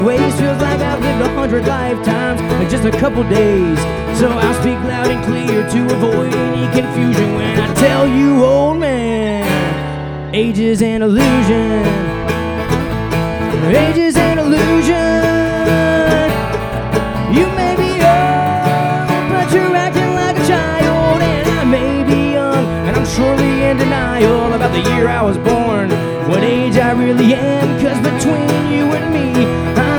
Ways feels like I've lived 100 lifetimes in just a couple days. So I'll speak loud and clear to avoid any confusion when I tell you, old man, age is an illusion. Age is an illusion. You may be old, but you're acting like a child. And I may be young, and I'm surely in denial about the year I was born, what age I really am. 'Cause between you and me, I'm